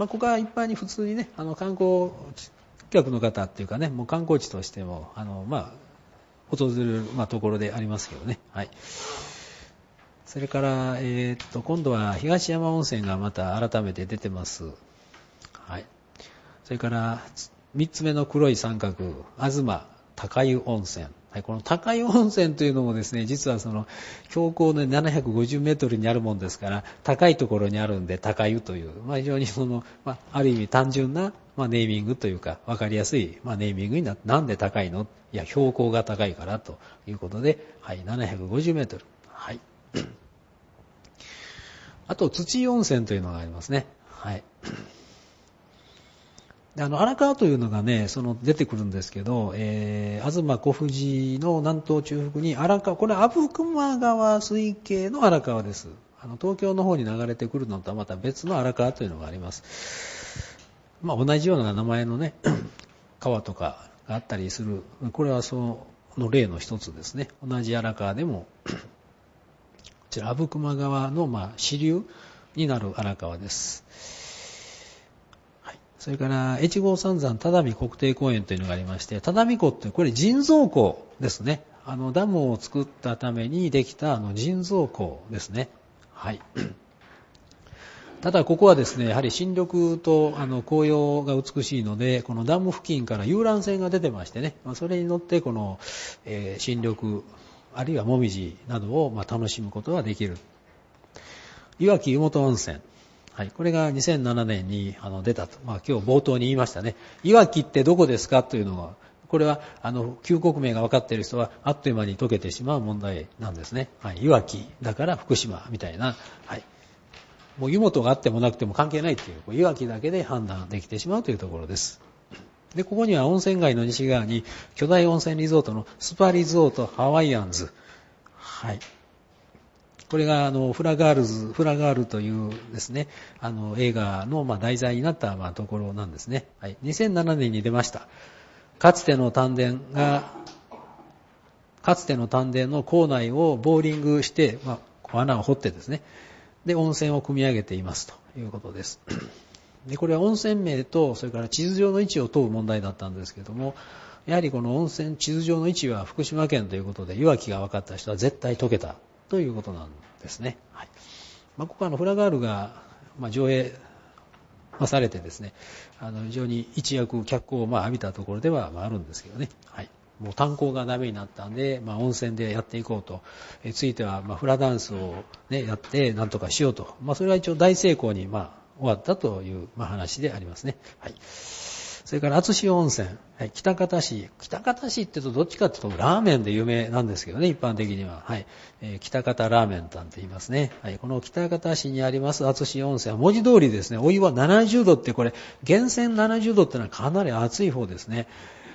ここは一般に普通にね、観光客の方っていうかね、もう観光地としても訪れる、ところでありますけどね。はい。それから、今度は東山温泉がまた改めて出てます。はい。それから3つ目の黒い三角、東高湯温泉。はい、この高湯温泉というのもですね、実はその標高の750メートルにあるもんですから、高いところにあるんで高湯という、非常にある意味単純な、ネーミングというか、わかりやすい、ネーミングになって、なんで高いの？いや、標高が高いからということで、はい、750メートル。はい。あと、土湯温泉というのがありますね。はい。で荒川というのがね、出てくるんですけど、東小藤の南東中腹に荒川、これ阿武隈川水系の荒川です。東京の方に流れてくるのとはまた別の荒川というのがあります。同じような名前のね、川とかがあったりする。これはその例の一つですね。同じ荒川でも、こちら阿武隈川の支流になる荒川です。それから越後三山只見国定公園というのがありまして、只見湖ってこれ人造湖ですね。ダムを作ったためにできた人造湖ですね。はい。ただここはですね、やはり新緑と紅葉が美しいので、このダム付近から遊覧船が出てましてね、それに乗ってこの、新緑あるいはもみじなどを楽しむことができる。いわき湯本温泉。はい、これが2007年に出たと。今日冒頭に言いましたね。いわきってどこですかというのが、これは旧国名が分かっている人はあっという間に解けてしまう問題なんですね。はい、いわきだから福島みたいな、はい、もう湯本があってもなくても関係ないっていう、いわきだけで判断できてしまうというところです。で、ここには温泉街の西側に巨大温泉リゾートのスパリゾートハワイアンズ。はい。これがフラガールというですね、映画の題材になったところなんですね。はい。2007年に出ました。かつての丹田の構内をボーリングして、穴を掘ってですね、で、温泉を組み上げていますということです。で、これは温泉名と、それから地図上の位置を問う問題だったんですけども、やはりこの温泉地図上の位置は福島県ということで、いわきが分かった人は絶対解けたということなんですね。はい。ここはフラガールが、上映されてですね、非常に一躍脚光を浴びたところではあるんですけどね。はい。もう炭鉱がダメになったんで、温泉でやっていこうと、ついてはフラダンスをね、やってなんとかしようと。それは一応大成功に終わったという話でありますね。はい。それから厚塩温泉、はい、北方市って言うとどっちかっていうとラーメンで有名なんですけどね、一般的には。はい。北方ラーメンなんて言いますね。はい。この北方市にあります厚塩温泉は文字通りですね、お湯は70度ってこれ、源泉70度ってのはかなり熱い方ですね。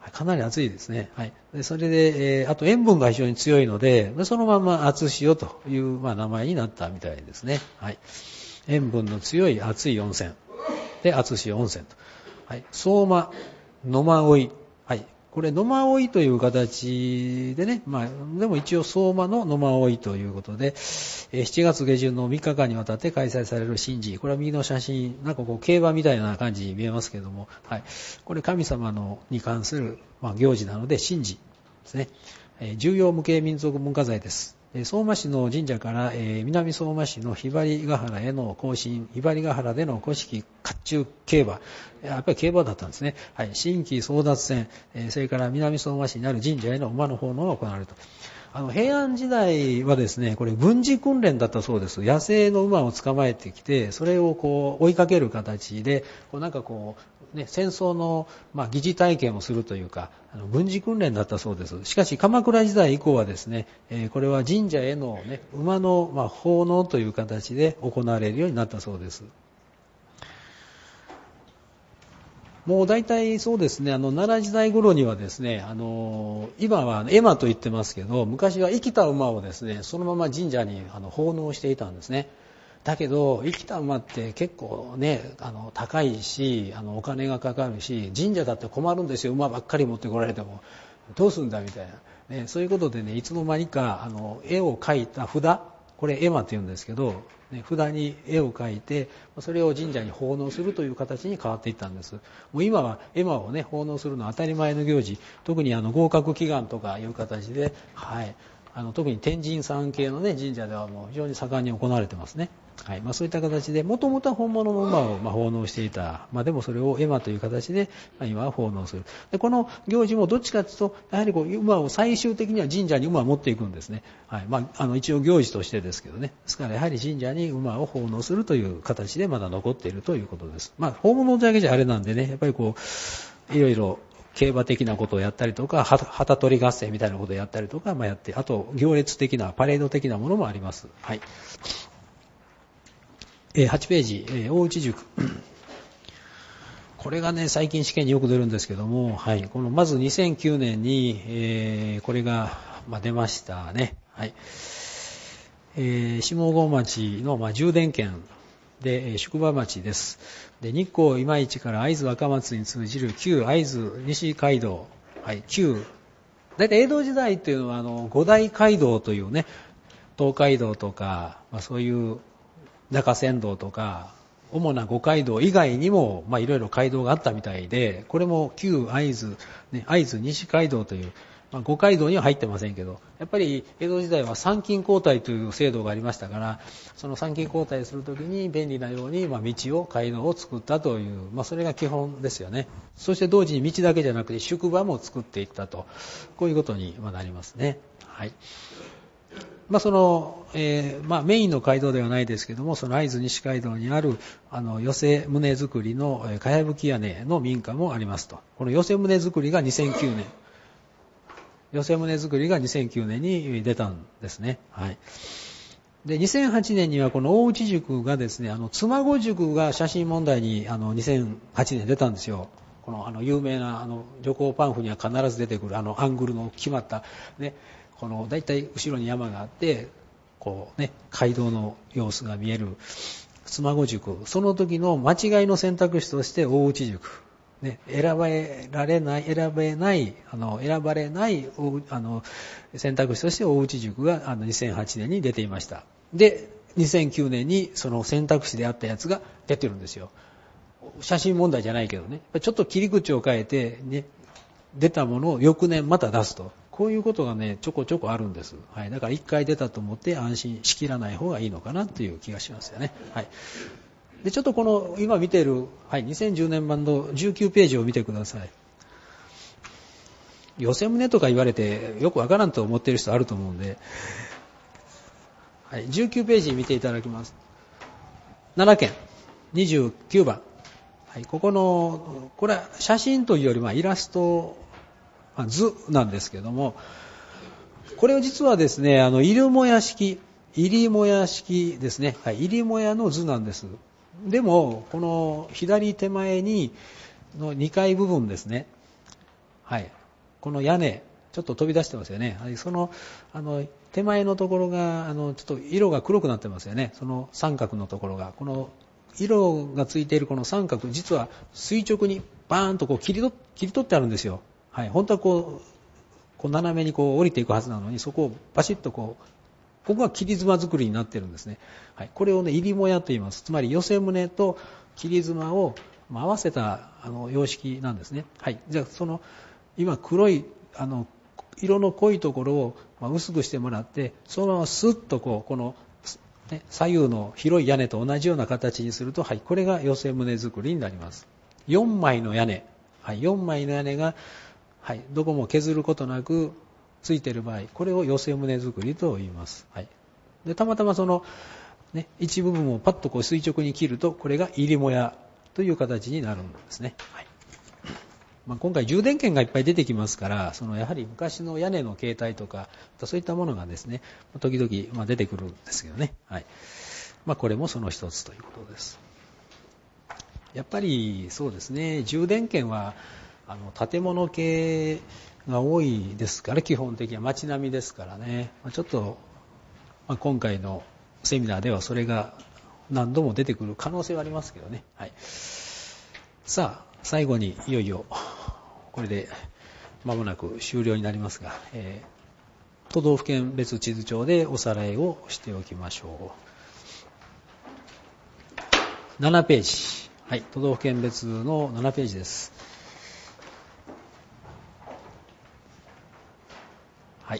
かなり熱いですね。はい。でそれで、あと塩分が非常に強いので、そのまま熱塩という、名前になったみたいですね。はい。塩分の強い熱い温泉。で、熱塩温泉と。はい。相馬、野馬追。はい。これ、野馬追という形でね、でも一応相馬の野馬追ということで、7月下旬の3日間にわたって開催される神事。これは右の写真、なんか競馬みたいな感じに見えますけども、はい。これ神様に関する、行事なので神事ですね。重要無形民族文化財です。相馬市の神社から、南相馬市のひばりヶ原への行進、ひばりヶ原での古式甲冑競馬、やっぱり競馬だったんですね。はい、新規争奪戦、それから南相馬市にある神社への馬の奉納が行われると。平安時代はですね、これ軍事訓練だったそうです。野生の馬を捕まえてきて、それを追いかける形で、戦争の、疑似体験をするというか、軍事訓練だったそうです。しかし、鎌倉時代以降はですね、これは神社への、馬の、奉納という形で行われるようになったそうです。もう大体そうですね、奈良時代頃にはですね、今は絵馬と言ってますけど、昔は生きた馬をですね、そのまま神社に奉納していたんですね。だけど、生きた馬って結構ね、高いし、お金がかかるし、神社だって困るんですよ、馬ばっかり持ってこられても。どうするんだみたいな。ね、そういうことでね、いつの間にか、絵を描いた札、これ絵馬って言うんですけど、札に絵を描いて、それを神社に奉納するという形に変わっていったんです。もう今は絵馬をね、奉納するのは当たり前の行事、特に合格祈願とかいう形で、はい、特に天神さん系のね、神社ではもう非常に盛んに行われてますね。はい、そういった形で、もともとは本物の馬を奉納していた。でもそれを絵馬という形で、今は奉納する。で、この行事もどっちかというと、やはり馬を最終的には神社に馬を持っていくんですね。はい、一応行事としてですけどね。ですからやはり神社に馬を奉納するという形でまだ残っているということです。奉納だけじゃあれなんでね、やっぱりいろいろ、競馬的なことをやったりとか、旗取り合戦みたいなことをやったりとか、やって、あと行列的な、パレード的なものもあります。はい。8ページ、大内塾。これがね、最近試験によく出るんですけども、はい。まず2009年に、これが、出ましたね。はい。下郷町の、充電圏で、宿場町です。で、日光今市から会津若松に通じる旧会津西街道。はい。だいたい江戸時代っていうのは、五大街道というね、東海道とか、そういう中山道とか、主な五街道以外にも、いろいろ街道があったみたいで、これも旧会津、会津西街道という、五街道には入ってませんけど、やっぱり江戸時代は参勤交代という制度がありましたから、その参勤交代するときに便利なように、道を、街道を作ったという、それが基本ですよね。そして同時に道だけじゃなくて宿場も作っていったと、こういうことになりますね。はい。メインの街道ではないですけども、その会津西街道にある、寄せ棟作りの、かやぶき屋根の民家もありますと。この寄せ棟作りが2009年。寄せ棟作りが2009年に出たんですね。はい。で、2008年にはこの大内塾がですね、妻子塾が写真問題に、2008年出たんですよ。この、有名な、旅行パンフには必ず出てくる、アングルの決まった、ね、だいたい後ろに山があって、街道の様子が見える妻子塾。その時の間違いの選択肢として大内塾。選ばれない選択肢として大内塾が2008年に出ていました。で、2009年にその選択肢であったやつが出てるんですよ。写真問題じゃないけどね。ちょっと切り口を変えて、出たものを翌年また出すと。こういうことがね、ちょこちょこあるんです。はい。だから一回出たと思って安心しきらない方がいいのかなという気がしますよね。はい。で、ちょっと今見ている、はい、2010年版の19ページを見てください。寄せ棟とか言われてよくわからんと思っている人あると思うんで、はい、19ページ見ていただきます。奈良県29番。はい、これは写真というよりイラスト、図なんですけども、これは実はですね、入母屋式ですね。はい、入母屋の図なんです。でも、この左手前の2階部分ですね。 はい。この屋根、ちょっと飛び出してますよね。その、手前のところが、ちょっと色が黒くなってますよね。その三角のところが。この、色がついているこの三角、実は垂直にバーンとこう切り取ってあるんですよ。はい。本当はこう斜めにこう降りていくはずなのに、そこをバシッとここが切り妻作りになってるんですね。はい。これをね、入りもやと言います。つまり寄せ棟と切り妻を合わせた様式なんですね。はい。じゃあその、今黒い、色の濃いところを薄くしてもらって、そのままスッとこの、ね、左右の広い屋根と同じような形にすると、はい、これが寄せ棟作りになります。4枚の屋根、はい、4枚の屋根が、はい、どこも削ることなくついている場合、これを寄せ棟作りと言います。はい、でたまたまその、ね、一部分をパッとこう垂直に切ると、これが入りもやという形になるんですね。はい。今回充電圏がいっぱい出てきますから、やはり昔の屋根の形態とか、そういったものがですね、時々出てくるんですけどね。はい。これもその一つということです。やっぱりそうですね、充電圏は建物系が多いですから、基本的には街並みですからね、ちょっと、今回のセミナーではそれが何度も出てくる可能性はありますけどね。はい。さあ、最後にいよいよこれで間もなく終了になりますが、都道府県別地図帳でおさらいをしておきましょう。7ページ、はい、都道府県別の7ページです。はい。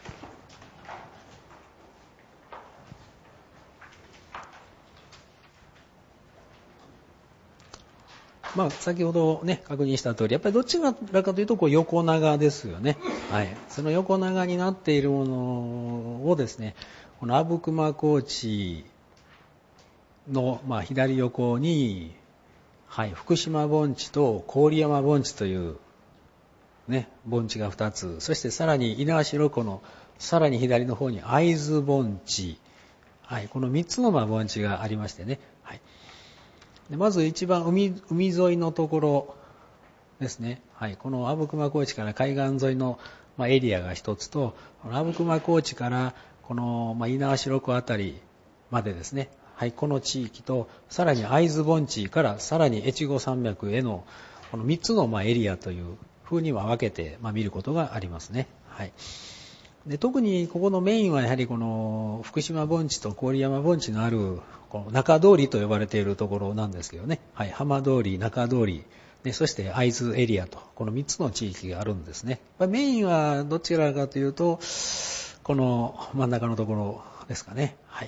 先ほどね、確認した通り、やっぱりどちらかというと横長ですよね。はい。その横長になっているものをですね、この阿武隈高地の左横に、はい、福島盆地と郡山盆地というね、盆地が2つ、そしてさらに猪苗代湖のさらに左の方に会津盆地、はい、この3つの盆地がありましてね。はい。でまず一番海沿いのところですね。はい、この阿武隈高地から海岸沿いのエリアが一つと、阿武隈高地からこの猪苗代湖あたりまでですね。はい、この地域と、さらに会津盆地からさらに越後山脈へのこの3つのエリアという風には分けて見ることがありますね。はい。で特にここのメインはやはりこの福島盆地と郡山盆地のあるこの中通りと呼ばれているところなんですけどね。はい、浜通り、中通り、でそして会津エリアとこの3つの地域があるんですね。メインはどちらかというとこの真ん中のところですかね。はい。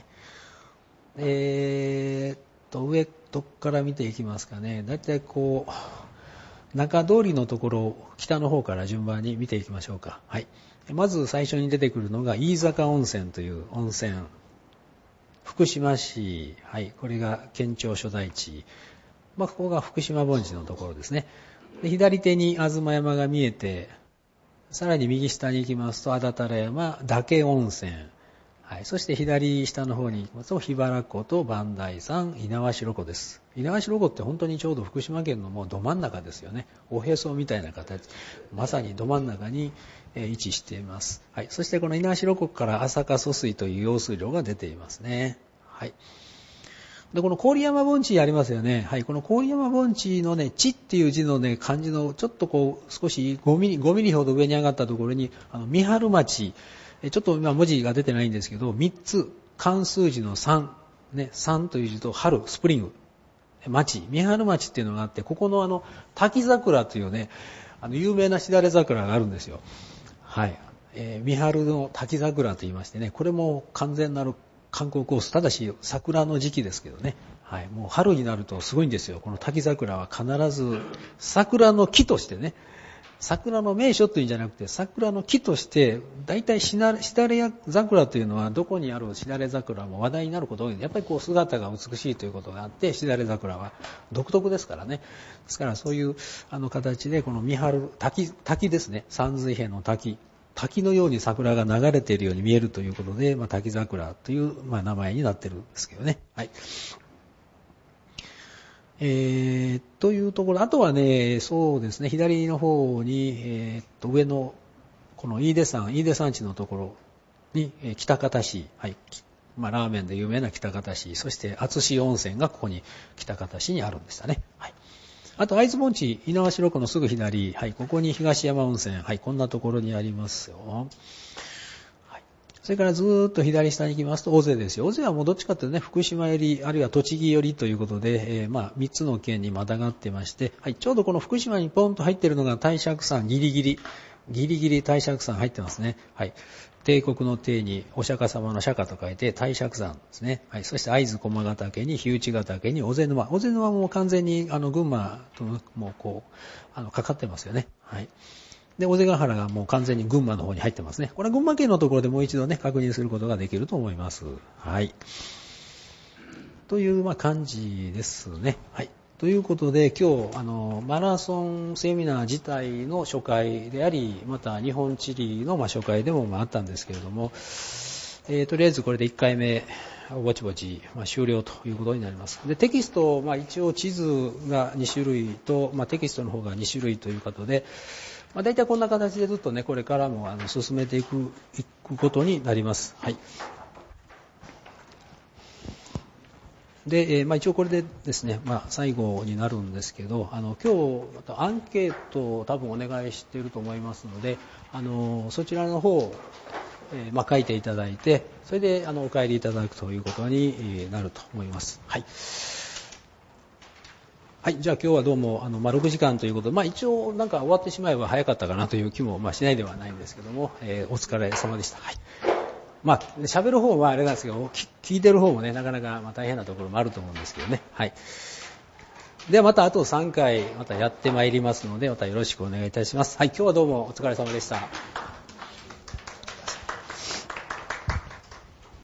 上どこから見ていきますかね。だいたいこう中通りのところを北の方から順番に見ていきましょうか。はい。まず最初に出てくるのが飯坂温泉という温泉。福島市、はい、これが県庁所在地。ここが福島盆地のところですね。で左手に吾妻山が見えて、さらに右下に行きますと、安達太良山、嶽温泉。はい、そして左下の方に行きますと、桧原湖と磐梯山、猪苗代湖です。猪苗代湖って本当にちょうど福島県のもうど真ん中ですよね。おへそみたいな形。まさにど真ん中に位置しています。はい、そしてこの猪苗代湖から朝霞疎水という用水路が出ていますね。はい。で、この郡山盆地ありますよね。はい、この郡山盆地のね、地っていう字のね、漢字のちょっと少し5ミリほど上に上がったところに、三春町、ちょっと今文字が出てないんですけど、3つ、漢数字の3、ね、3という字と春、スプリング、町、三春町っていうのがあって、ここの滝桜というね、有名なしだれ桜があるんですよ。はい。三春の滝桜と言いましてね、これも完全なる観光コース、ただし桜の時期ですけどね、はい、もう春になるとすごいんですよ。この滝桜は必ず桜の木としてね、桜の名所というんじゃなくて桜の木として、だいたいしだれ桜というのはどこにあるしだれ桜も話題になることが多いので、やっぱり姿が美しいということがあって、しだれ桜は独特ですからね。ですからそういう形でこの三春滝ですね、山水辺の滝のように桜が流れているように見えるということで、滝桜という名前になっているんですけどね。はい。 というところ、あとはね、そうですね、左の方に、上の、この飯出山地のところに、喜多方市、はい、ラーメンで有名な喜多方市、そして厚志温泉がここに喜多方市にあるんでしたね。はい。あと、会津盆地、猪苗代湖のすぐ左、はい、ここに東山温泉、はい、こんなところにありますよ。それからずーっと左下に行きますと、尾瀬ですよ。尾瀬はもうどっちかというとね、福島寄り、あるいは栃木寄りということで、3つの県にまたがってまして、はい、ちょうどこの福島にポンと入っているのが大釈山、ギリギリ大釈山入ってますね。はい。帝国の帝にお釈迦様の釈迦と書いて大釈山ですね。はい。そして会津駒ヶ岳に日内ヶ岳に尾瀬沼。尾瀬沼も完全に群馬ともうこう、かかってますよね。はい。で、尾瀬ヶ原がもう完全に群馬の方に入ってますね。これは群馬県のところでもう一度ね、確認することができると思います。はい。という感じですね。はい。ということで、今日、マラソンセミナー自体の初回であり、また日本地理の初回でもあったんですけれども、とりあえずこれで1回目、ぼちぼち、終了ということになります。で、テキスト、一応地図が2種類と、テキストの方が2種類ということで、大体こんな形でずっとね、これからも進めていくことになります。はい。で、一応これでですね、最後になるんですけど、今日アンケートを多分お願いしていると思いますので、そちらの方を、書いていただいて、それでお帰りいただくということになると思います。はい。はい、じゃあ今日はどうも6時間ということで、一応なんか終わってしまえば早かったかなという気もしないではないんですけども、お疲れ様でした。はい。喋る方はあれなんですけど、聞いてる方もね、なかなか大変なところもあると思うんですけどね。はい。ではまたあと3回またやってまいりますので、またよろしくお願いいたします。はい、今日はどうもお疲れ様でした。